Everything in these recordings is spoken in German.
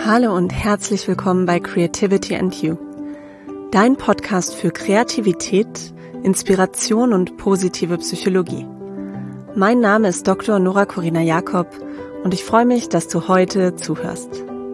Hallo und herzlich willkommen bei Creativity and You, dein Podcast für Kreativität, Inspiration und positive Psychologie. Mein Name ist Dr. Nora Corina Jakob und ich freue mich, dass du heute zuhörst.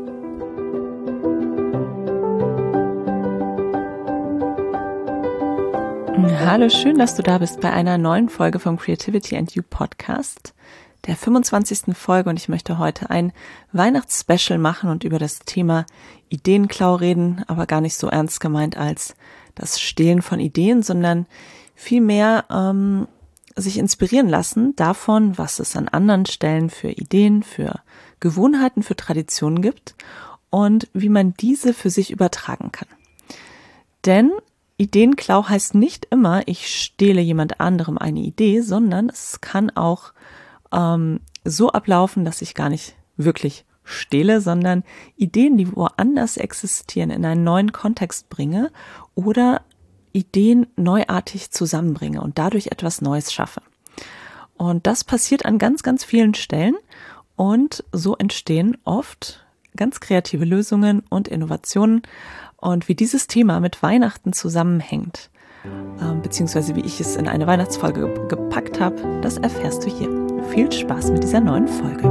Hallo, schön, dass du da bist bei einer neuen Folge vom Creativity and You Podcast, der 25. Folge, und ich möchte heute ein Weihnachtsspecial machen und über das Thema Ideenklau reden, aber gar nicht so ernst gemeint als das Stehlen von Ideen, sondern vielmehr sich inspirieren lassen davon, was es an anderen Stellen für Ideen, für Gewohnheiten, für Traditionen gibt und wie man diese für sich übertragen kann. Denn Ideenklau heißt nicht immer, ich stehle jemand anderem eine Idee, sondern es kann auch so ablaufen, dass ich gar nicht wirklich stehle, sondern Ideen, die woanders existieren, in einen neuen Kontext bringe oder Ideen neuartig zusammenbringe und dadurch etwas Neues schaffe. Und das passiert an ganz, ganz vielen Stellen und so entstehen oft ganz kreative Lösungen und Innovationen. Und wie dieses Thema mit Weihnachten zusammenhängt, beziehungsweise wie ich es in eine Weihnachtsfolge gepackt habe, das erfährst du hier. Viel Spaß mit dieser neuen Folge.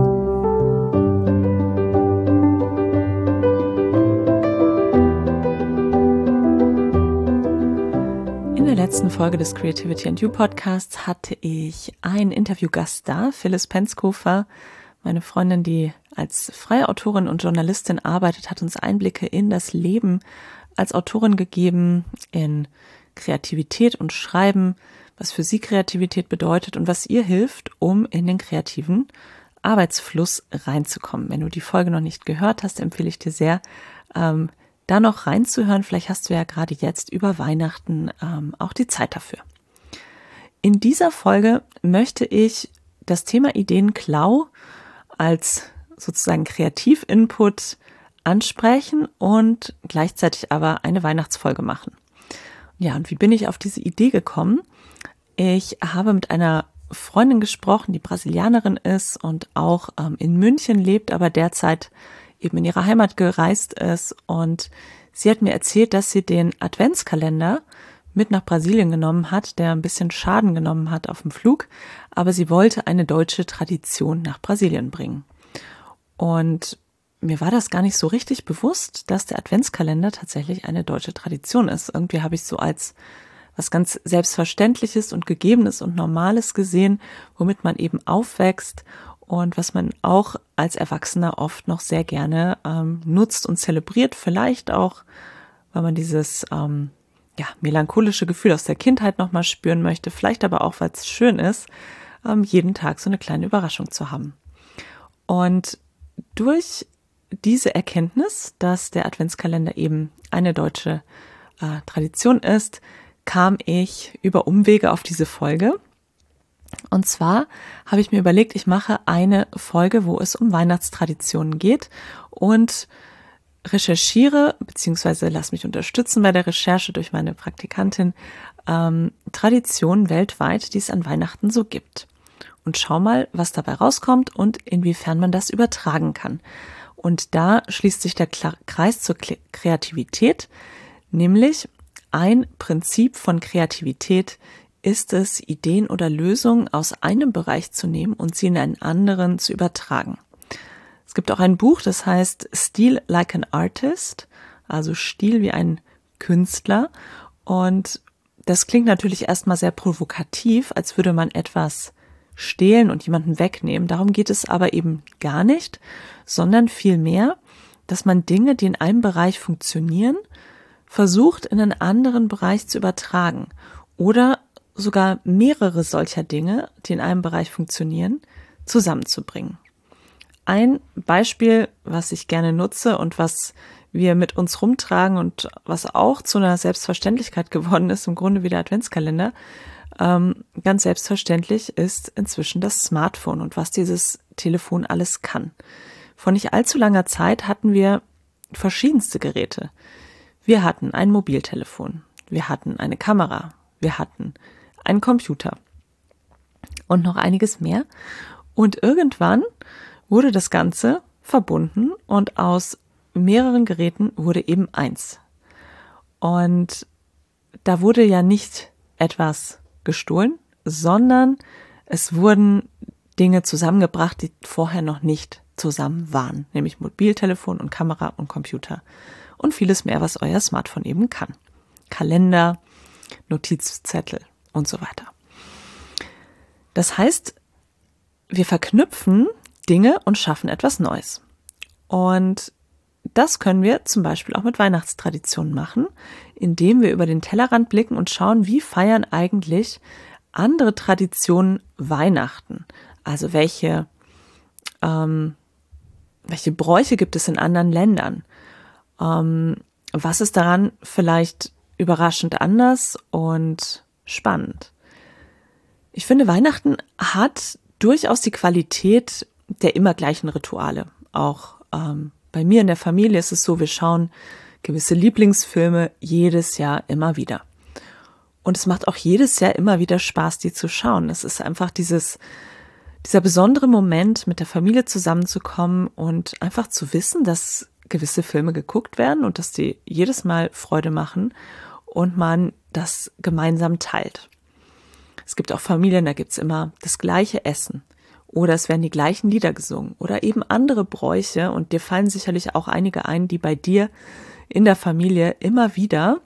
In der letzten Folge des Creativity and You Podcasts hatte ich einen Interviewgast da, Phyllis Penskofer, meine Freundin, die als freie Autorin und Journalistin arbeitet, hat uns Einblicke in das Leben als Autorin gegeben, in Kreativität und Schreiben, was für sie Kreativität bedeutet und was ihr hilft, um in den kreativen Arbeitsfluss reinzukommen. Wenn du die Folge noch nicht gehört hast, empfehle ich dir sehr, da noch reinzuhören. Vielleicht hast du ja gerade jetzt über Weihnachten auch die Zeit dafür. In dieser Folge möchte ich das Thema Ideenklau als sozusagen Kreativinput ansprechen und gleichzeitig aber eine Weihnachtsfolge machen. Ja, und wie bin ich auf diese Idee gekommen? Ich habe mit einer Freundin gesprochen, die Brasilianerin ist und auch in München lebt, aber derzeit eben in ihre Heimat gereist ist. Und sie hat mir erzählt, dass sie den Adventskalender mit nach Brasilien genommen hat, der ein bisschen Schaden genommen hat auf dem Flug, aber sie wollte eine deutsche Tradition nach Brasilien bringen. Und mir war das gar nicht so richtig bewusst, dass der Adventskalender tatsächlich eine deutsche Tradition ist. Irgendwie habe ich so als was ganz Selbstverständliches und Gegebenes und Normales gesehen, womit man eben aufwächst und was man auch als Erwachsener oft noch sehr gerne nutzt und zelebriert. Vielleicht auch, weil man dieses melancholische Gefühl aus der Kindheit nochmal spüren möchte. Vielleicht aber auch, weil es schön ist, jeden Tag so eine kleine Überraschung zu haben. Und durch diese Erkenntnis, dass der Adventskalender eben eine deutsche Tradition ist, kam ich über Umwege auf diese Folge. Und zwar habe ich mir überlegt, ich mache eine Folge, wo es um Weihnachtstraditionen geht und recherchiere, beziehungsweise lass mich unterstützen bei der Recherche durch meine Praktikantin, Traditionen weltweit, die es an Weihnachten so gibt. Und schau mal, was dabei rauskommt und inwiefern man das übertragen kann. Und da schließt sich der Kreis zur Kreativität, nämlich ein Prinzip von Kreativität ist es, Ideen oder Lösungen aus einem Bereich zu nehmen und sie in einen anderen zu übertragen. Es gibt auch ein Buch, das heißt Steal Like an Artist, also Stil wie ein Künstler. Und das klingt natürlich erstmal sehr provokativ, als würde man etwas stehlen und jemanden wegnehmen. Darum geht es aber eben gar nicht, sondern vielmehr, dass man Dinge, die in einem Bereich funktionieren, versucht, in einen anderen Bereich zu übertragen oder sogar mehrere solcher Dinge, die in einem Bereich funktionieren, zusammenzubringen. Ein Beispiel, was ich gerne nutze und was wir mit uns rumtragen und was auch zu einer Selbstverständlichkeit geworden ist, im Grunde wie der Adventskalender, ganz selbstverständlich ist inzwischen das Smartphone und was dieses Telefon alles kann. Vor nicht allzu langer Zeit hatten wir verschiedenste Geräte. Wir hatten ein Mobiltelefon, wir hatten eine Kamera, wir hatten einen Computer und noch einiges mehr. Und irgendwann wurde das Ganze verbunden und aus mehreren Geräten wurde eben eins. Und da wurde ja nicht etwas gestohlen, sondern es wurden Dinge zusammengebracht, die vorher noch nicht zusammen waren, nämlich Mobiltelefon und Kamera und Computer und vieles mehr, was euer Smartphone eben kann. Kalender, Notizzettel und so weiter. Das heißt, wir verknüpfen Dinge und schaffen etwas Neues. Und das können wir zum Beispiel auch mit Weihnachtstraditionen machen, indem wir über den Tellerrand blicken und schauen, wie feiern eigentlich andere Traditionen Weihnachten. Also welche Bräuche gibt es in anderen Ländern? Was ist daran vielleicht überraschend anders und spannend? Ich finde, Weihnachten hat durchaus die Qualität der immer gleichen Rituale. Auch bei mir in der Familie ist es so, wir schauen gewisse Lieblingsfilme jedes Jahr immer wieder. Und es macht auch jedes Jahr immer wieder Spaß, die zu schauen. Es ist einfach dieser besondere Moment, mit der Familie zusammenzukommen und einfach zu wissen, dass gewisse Filme geguckt werden und dass die jedes Mal Freude machen und man das gemeinsam teilt. Es gibt auch Familien, da gibt's immer das gleiche Essen oder es werden die gleichen Lieder gesungen oder eben andere Bräuche und dir fallen sicherlich auch einige ein, die bei dir in der Familie immer wieder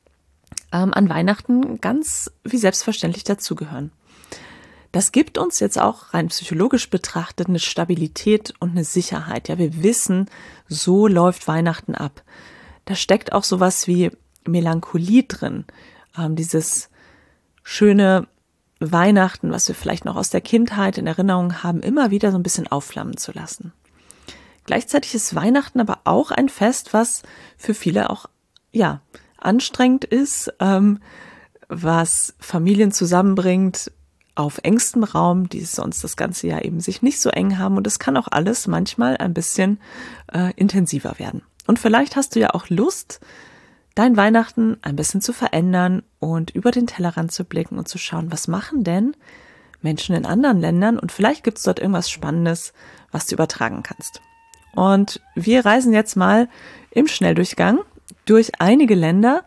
an Weihnachten ganz wie selbstverständlich dazugehören. Das gibt uns jetzt auch rein psychologisch betrachtet eine Stabilität und eine Sicherheit. Ja, wir wissen, so läuft Weihnachten ab. Da steckt auch sowas wie Melancholie drin. Dieses schöne Weihnachten, was wir vielleicht noch aus der Kindheit in Erinnerung haben, immer wieder so ein bisschen aufflammen zu lassen. Gleichzeitig ist Weihnachten aber auch ein Fest, was für viele auch, ja, anstrengend ist, was Familien zusammenbringt auf engstem Raum, die sonst das ganze Jahr eben sich nicht so eng haben. Und es kann auch alles manchmal ein bisschen intensiver werden. Und vielleicht hast du ja auch Lust, dein Weihnachten ein bisschen zu verändern und über den Tellerrand zu blicken und zu schauen, was machen denn Menschen in anderen Ländern? Und vielleicht gibt es dort irgendwas Spannendes, was du übertragen kannst. Und wir reisen jetzt mal im Schnelldurchgang durch einige Länder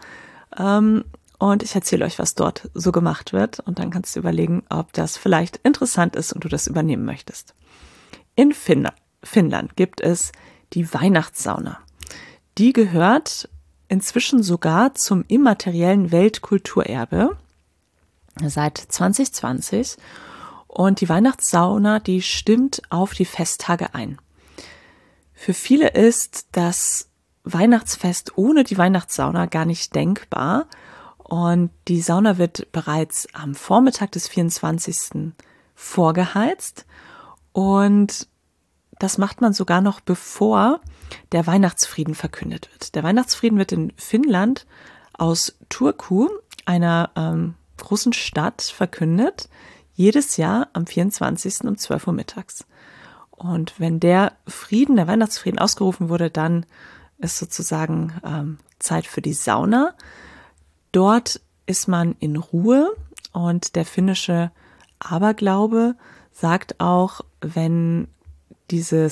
und ich erzähle euch, was dort so gemacht wird und dann kannst du überlegen, ob das vielleicht interessant ist und du das übernehmen möchtest. In Finnland gibt es die Weihnachtssauna. Die gehört inzwischen sogar zum immateriellen Weltkulturerbe seit 2020 und die Weihnachtssauna, die stimmt auf die Festtage ein. Für viele ist das Weihnachtsfest ohne die Weihnachtssauna gar nicht denkbar und die Sauna wird bereits am Vormittag des 24. vorgeheizt und das macht man sogar noch bevor der Weihnachtsfrieden verkündet wird. Der Weihnachtsfrieden wird in Finnland aus Turku, einer großen Stadt, verkündet, jedes Jahr am 24. um 12 Uhr mittags. Und wenn der Weihnachtsfrieden ausgerufen wurde, dann ist sozusagen Zeit für die Sauna. Dort ist man in Ruhe und der finnische Aberglaube sagt auch, wenn dieser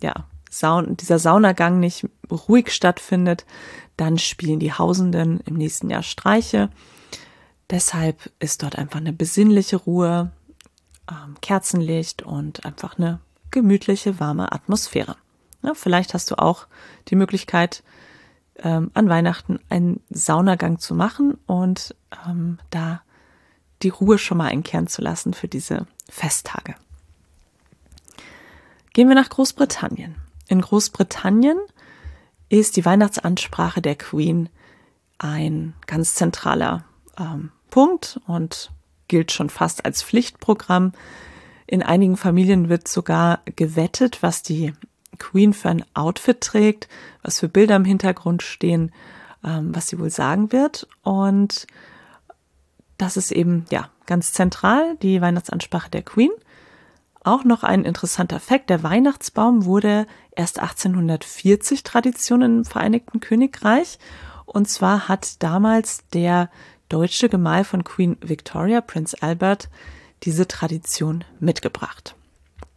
Saunagang nicht ruhig stattfindet, dann spielen die Hausenden im nächsten Jahr Streiche. Deshalb ist dort einfach eine besinnliche Ruhe, Kerzenlicht und einfach eine gemütliche, warme Atmosphäre. Ja, vielleicht hast du auch die Möglichkeit, an Weihnachten einen Saunagang zu machen und da die Ruhe schon mal einkehren zu lassen für diese Festtage. Gehen wir nach Großbritannien. In Großbritannien ist die Weihnachtsansprache der Queen ein ganz zentraler Punkt und gilt schon fast als Pflichtprogramm. In einigen Familien wird sogar gewettet, was die Queen für ein Outfit trägt, was für Bilder im Hintergrund stehen, was sie wohl sagen wird. Und das ist eben ganz zentral, die Weihnachtsansprache der Queen. Auch noch ein interessanter Fakt, der Weihnachtsbaum wurde erst 1840 Tradition im Vereinigten Königreich. Und zwar hat damals der deutsche Gemahl von Queen Victoria, Prinz Albert, diese Tradition mitgebracht.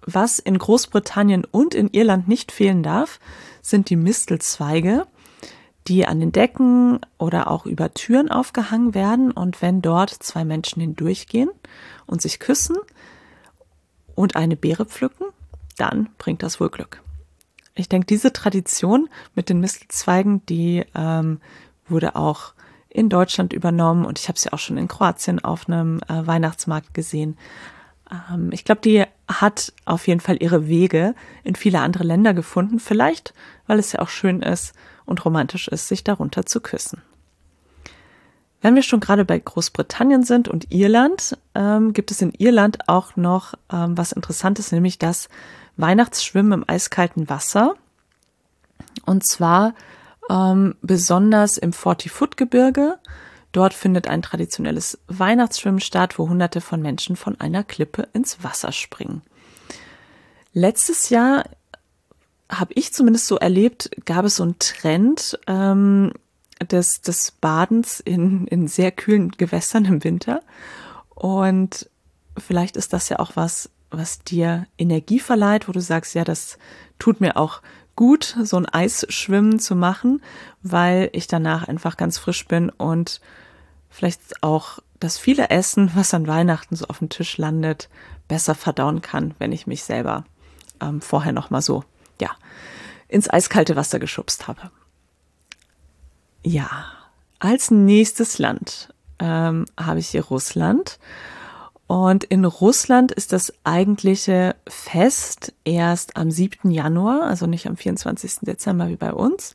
was in Großbritannien und in Irland nicht fehlen darf, sind die Mistelzweige, die an den Decken oder auch über Türen aufgehangen werden. Und wenn dort zwei Menschen hindurchgehen und sich küssen und eine Beere pflücken, dann bringt das wohl Glück. Ich denke, diese Tradition mit den Mistelzweigen, die wurde auch in Deutschland übernommen und ich habe sie auch schon in Kroatien auf einem Weihnachtsmarkt gesehen. Ich glaube, die hat auf jeden Fall ihre Wege in viele andere Länder gefunden, vielleicht, weil es ja auch schön ist und romantisch ist, sich darunter zu küssen. Wenn wir schon gerade bei Großbritannien sind und Irland, gibt es in Irland auch noch was Interessantes, nämlich das Weihnachtsschwimmen im eiskalten Wasser. Und zwar besonders im 40-Foot-Gebirge. Dort findet ein traditionelles Weihnachtsschwimmen statt, wo Hunderte von Menschen von einer Klippe ins Wasser springen. Letztes Jahr, habe ich zumindest so erlebt, gab es so einen Trend des Badens in sehr kühlen Gewässern im Winter. Und vielleicht ist das ja auch was dir Energie verleiht, wo du sagst, ja, das tut mir auch gut, so ein Eisschwimmen zu machen, weil ich danach einfach ganz frisch bin und vielleicht auch das viele Essen, was an Weihnachten so auf dem Tisch landet, besser verdauen kann, wenn ich mich selber vorher noch mal so, ja, ins eiskalte Wasser geschubst habe. Ja, als nächstes Land habe ich hier Russland. Und in Russland ist das eigentliche Fest erst am 7. Januar, also nicht am 24. Dezember wie bei uns.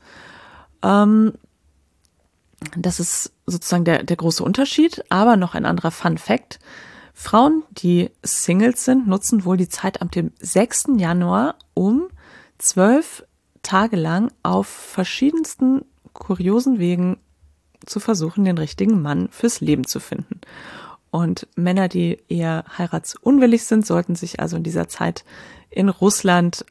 Das ist sozusagen der große Unterschied, aber noch ein anderer Fun Fact. Frauen, die Singles sind, nutzen wohl die Zeit ab dem 6. Januar, um 12 Tage lang auf verschiedensten kuriosen Wegen zu versuchen, den richtigen Mann fürs Leben zu finden. Und Männer, die eher heiratsunwillig sind, sollten sich also in dieser Zeit in Russland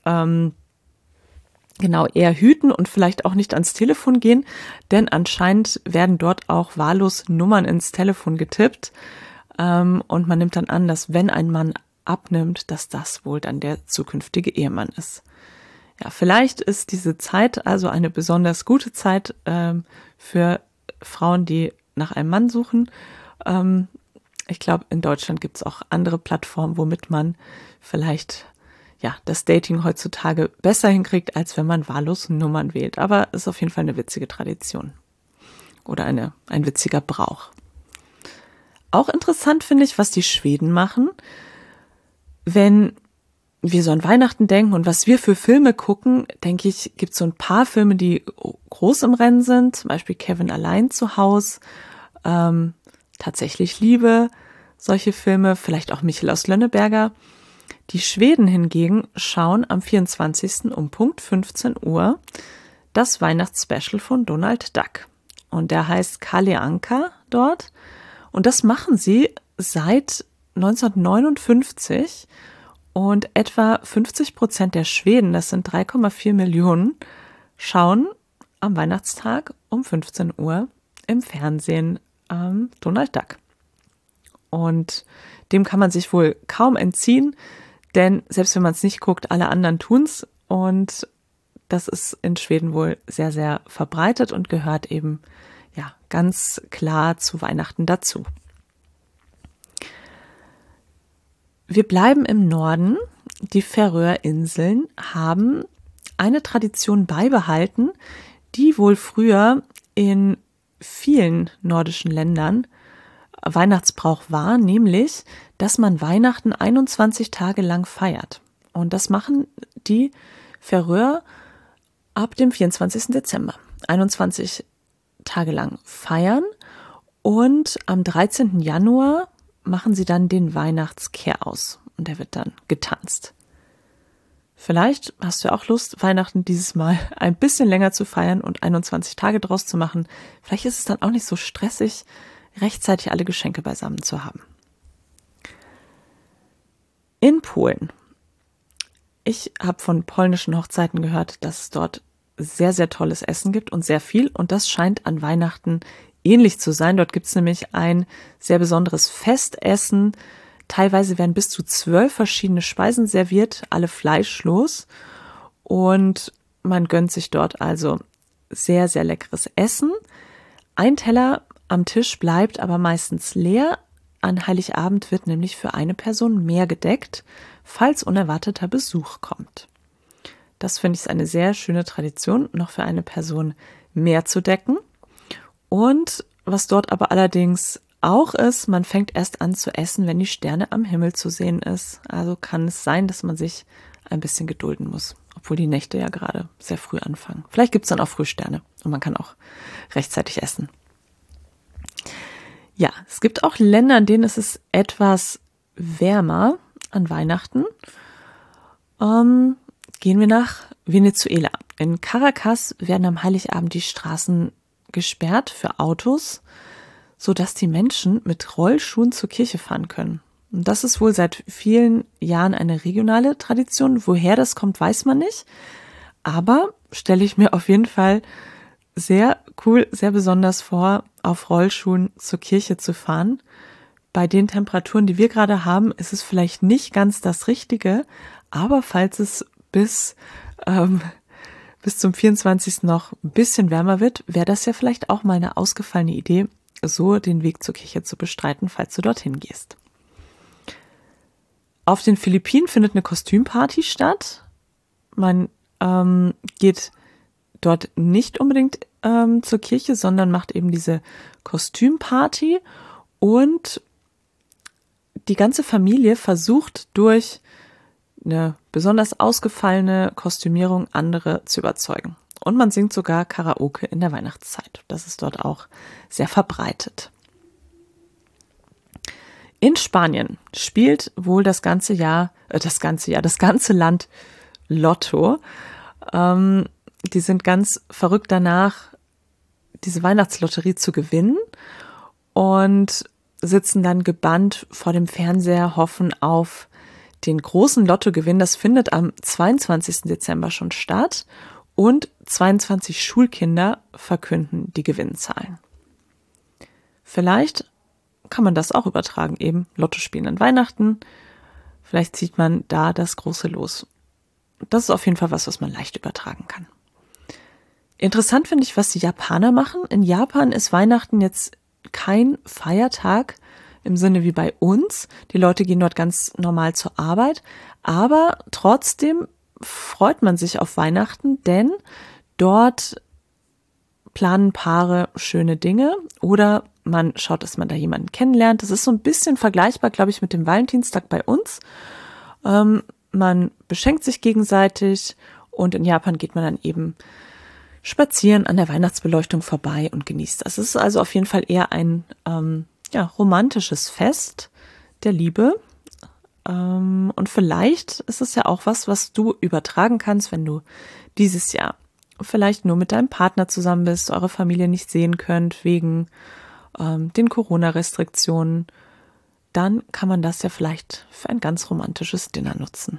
genau eher hüten und vielleicht auch nicht ans Telefon gehen, denn anscheinend werden dort auch wahllos Nummern ins Telefon getippt und man nimmt dann an, dass wenn ein Mann abnimmt, dass das wohl dann der zukünftige Ehemann ist. Ja, vielleicht ist diese Zeit also eine besonders gute Zeit für Frauen, die nach einem Mann suchen. Ich glaube, in Deutschland gibt es auch andere Plattformen, womit man vielleicht ja das Dating heutzutage besser hinkriegt, als wenn man wahllos Nummern wählt. Aber ist auf jeden Fall eine witzige Tradition oder ein witziger Brauch. Auch interessant finde ich, was die Schweden machen, wenn wir so an Weihnachten denken und was wir für Filme gucken, denke ich, gibt es so ein paar Filme, die groß im Rennen sind, zum Beispiel Kevin allein zu Haus, Tatsächlich Liebe, solche Filme, vielleicht auch Michel aus Lönneberger. Die Schweden hingegen schauen am 24. um Punkt 15 Uhr das Weihnachtsspecial von Donald Duck. Und der heißt Kalle Anka dort. Und das machen sie seit 1959. Und etwa 50% der Schweden, das sind 3,4 Millionen, schauen am Weihnachtstag um 15 Uhr im Fernsehen Donald Duck. Und dem kann man sich wohl kaum entziehen, denn selbst wenn man es nicht guckt, alle anderen tun's. Und das ist in Schweden wohl sehr, sehr verbreitet und gehört eben ja ganz klar zu Weihnachten dazu. Wir bleiben im Norden. Die Färöerinseln haben eine Tradition beibehalten, die wohl früher in vielen nordischen Ländern Weihnachtsbrauch war, nämlich, dass man Weihnachten 21 Tage lang feiert. Und das machen die Färöer ab dem 24. Dezember. 21 Tage lang feiern und am 13. Januar machen sie dann den Weihnachtskehr-aus und der wird dann getanzt. Vielleicht hast du auch Lust, Weihnachten dieses Mal ein bisschen länger zu feiern und 21 Tage draus zu machen. Vielleicht ist es dann auch nicht so stressig, rechtzeitig alle Geschenke beisammen zu haben. In Polen. Ich habe von polnischen Hochzeiten gehört, dass es dort sehr, sehr tolles Essen gibt und sehr viel. Und das scheint an Weihnachten ähnlich zu sein. Dort gibt es nämlich ein sehr besonderes Festessen, Teilweise werden bis zu 12 verschiedene Speisen serviert, alle fleischlos. Und man gönnt sich dort also sehr, sehr leckeres Essen. Ein Teller am Tisch bleibt aber meistens leer. An Heiligabend wird nämlich für eine Person mehr gedeckt, falls unerwarteter Besuch kommt. Das finde ich eine sehr schöne Tradition, noch für eine Person mehr zu decken. Und was dort aber allerdings auch ist, man fängt erst an zu essen, wenn die Sterne am Himmel zu sehen ist. Also kann es sein, dass man sich ein bisschen gedulden muss, obwohl die Nächte ja gerade sehr früh anfangen. Vielleicht gibt es dann auch Frühsterne und man kann auch rechtzeitig essen. Ja, es gibt auch Länder, in denen ist es etwas wärmer an Weihnachten. Gehen wir nach Venezuela. In Caracas werden am Heiligabend die Straßen gesperrt für Autos, sodass die Menschen mit Rollschuhen zur Kirche fahren können. Und das ist wohl seit vielen Jahren eine regionale Tradition. Woher das kommt, weiß man nicht. Aber stelle ich mir auf jeden Fall sehr cool, sehr besonders vor, auf Rollschuhen zur Kirche zu fahren. Bei den Temperaturen, die wir gerade haben, ist es vielleicht nicht ganz das Richtige, aber falls es bis zum 24. noch ein bisschen wärmer wird, wäre das ja vielleicht auch mal eine ausgefallene Idee, so den Weg zur Kirche zu bestreiten, falls du dorthin gehst. Auf den Philippinen findet eine Kostümparty statt. Man geht dort nicht unbedingt zur Kirche, sondern macht eben diese Kostümparty und die ganze Familie versucht durch eine besonders ausgefallene Kostümierung andere zu überzeugen. Und man singt sogar Karaoke in der Weihnachtszeit. Das ist dort auch sehr verbreitet. In Spanien spielt wohl das ganze Land Lotto. Die sind ganz verrückt danach, diese Weihnachtslotterie zu gewinnen und sitzen dann gebannt vor dem Fernseher, hoffen auf den großen Lottogewinn. Das findet am 22. Dezember schon statt und 22 Schulkinder verkünden die Gewinnzahlen. Vielleicht kann man das auch übertragen, eben Lotto spielen an Weihnachten. Vielleicht zieht man da das große Los. Das ist auf jeden Fall was man leicht übertragen kann. Interessant finde ich, was die Japaner machen. In Japan ist Weihnachten jetzt kein Feiertag im Sinne wie bei uns. Die Leute gehen dort ganz normal zur Arbeit, aber trotzdem freut man sich auf Weihnachten, denn dort planen Paare schöne Dinge oder man schaut, dass man da jemanden kennenlernt. Das ist so ein bisschen vergleichbar, glaube ich, mit dem Valentinstag bei uns. Man beschenkt sich gegenseitig und in Japan geht man dann eben spazieren an der Weihnachtsbeleuchtung vorbei und genießt das. Es ist also auf jeden Fall eher ein romantisches Fest der Liebe. Und vielleicht ist es ja auch was du übertragen kannst, wenn du dieses Jahr vielleicht nur mit deinem Partner zusammen bist, eure Familie nicht sehen könnt wegen den Corona-Restriktionen. Dann kann man das ja vielleicht für ein ganz romantisches Dinner nutzen.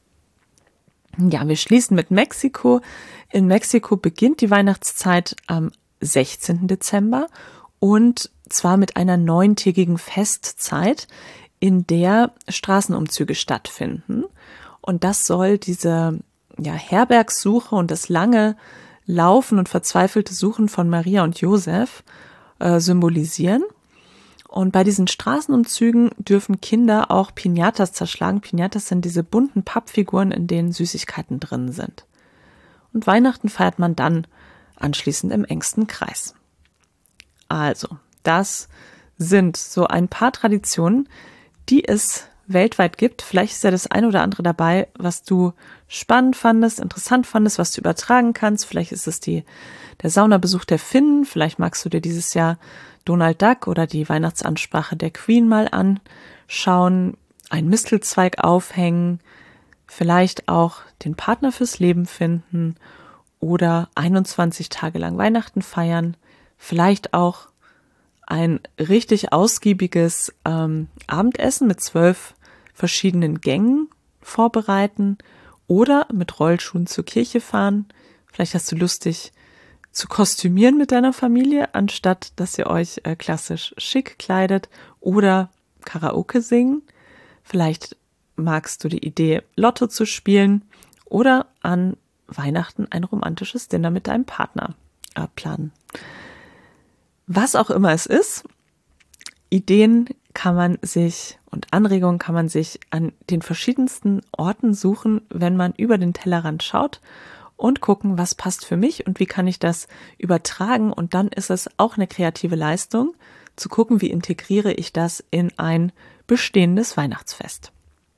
Ja, wir schließen mit Mexiko. In Mexiko beginnt die Weihnachtszeit am 16. Dezember und zwar mit einer 9-tägigen Festzeit, in der Straßenumzüge stattfinden. Und das soll diese Herbergssuche und das lange Laufen und verzweifelte Suchen von Maria und Josef symbolisieren. Und bei diesen Straßenumzügen dürfen Kinder auch Piñatas zerschlagen. Piñatas sind diese bunten Pappfiguren, in denen Süßigkeiten drin sind. Und Weihnachten feiert man dann anschließend im engsten Kreis. Also, das sind so ein paar Traditionen, die es weltweit gibt. Vielleicht ist ja das eine oder andere dabei, was du spannend fandest, interessant fandest, was du übertragen kannst. Vielleicht ist es der Saunabesuch der Finnen. Vielleicht magst du dir dieses Jahr Donald Duck oder die Weihnachtsansprache der Queen mal anschauen, einen Mistelzweig aufhängen, vielleicht auch den Partner fürs Leben finden oder 21 Tage lang Weihnachten feiern, vielleicht auch ein richtig ausgiebiges Abendessen mit 12 verschiedenen Gängen vorbereiten oder mit Rollschuhen zur Kirche fahren. Vielleicht hast du Lust, dich zu kostümieren mit deiner Familie, anstatt dass ihr euch klassisch schick kleidet oder Karaoke singen. Vielleicht magst du die Idee, Lotto zu spielen oder an Weihnachten ein romantisches Dinner mit deinem Partner planen. Was auch immer es ist, Ideen kann man sich und Anregungen kann man sich an den verschiedensten Orten suchen, wenn man über den Tellerrand schaut und gucken, was passt für mich und wie kann ich das übertragen. Und dann ist es auch eine kreative Leistung, zu gucken, wie integriere ich das in ein bestehendes Weihnachtsfest.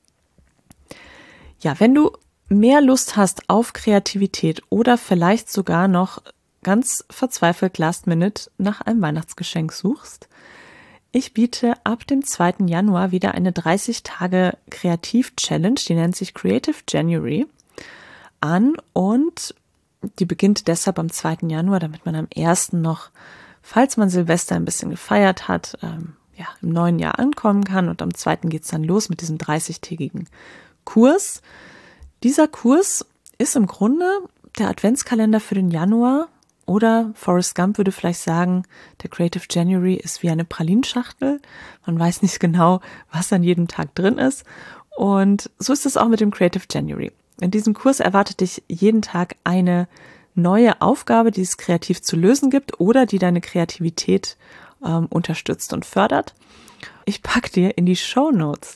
Ja, wenn du mehr Lust hast auf Kreativität oder vielleicht sogar noch ganz verzweifelt last minute nach einem Weihnachtsgeschenk suchst, ich biete ab dem 2. Januar wieder eine 30-Tage-Kreativ-Challenge, die nennt sich Creative January, an und die beginnt deshalb am 2. Januar, damit man am 1. noch, falls man Silvester ein bisschen gefeiert hat, im neuen Jahr ankommen kann und am 2. geht's dann los mit diesem 30-tägigen Kurs. Dieser Kurs ist im Grunde der Adventskalender für den Januar oder Forrest Gump würde vielleicht sagen, der Creative January ist wie eine Pralinschachtel. Man weiß nicht genau, was an jedem Tag drin ist. Und so ist es auch mit dem Creative January. In diesem Kurs erwartet dich jeden Tag eine neue Aufgabe, die es kreativ zu lösen gibt oder die deine Kreativität unterstützt und fördert. Ich packe dir in die Shownotes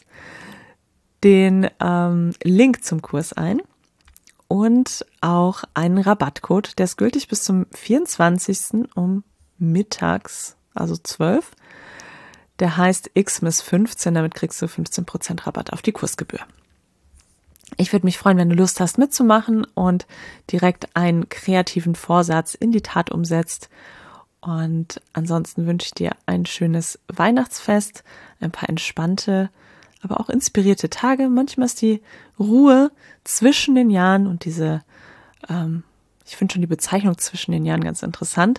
den Link zum Kurs ein und auch einen Rabattcode, der ist gültig bis zum 24. um mittags, also 12. Der heißt xmas15, damit kriegst du 15% Rabatt auf die Kursgebühr. Ich würde mich freuen, wenn du Lust hast mitzumachen und direkt einen kreativen Vorsatz in die Tat umsetzt. Und ansonsten wünsche ich dir ein schönes Weihnachtsfest, ein paar entspannte, aber auch inspirierte Tage. Manchmal ist die Ruhe zwischen den Jahren und diese, ich finde schon die Bezeichnung zwischen den Jahren ganz interessant,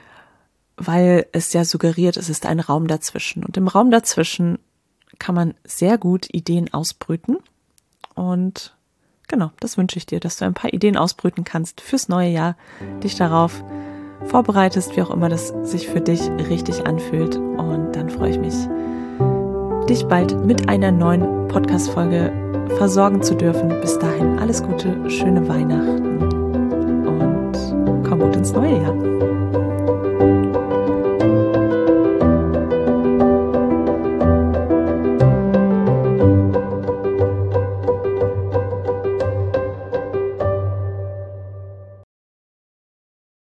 weil es ja suggeriert, es ist ein Raum dazwischen. Und im Raum dazwischen kann man sehr gut Ideen ausbrüten. Und genau, das wünsche ich dir, dass du ein paar Ideen ausbrüten kannst fürs neue Jahr, dich darauf vorbereitest, wie auch immer das sich für dich richtig anfühlt. Und dann freue ich mich, dich bald mit einer neuen Podcast-Folge versorgen zu dürfen. Bis dahin alles Gute, schöne Weihnachten und komm gut ins neue Jahr.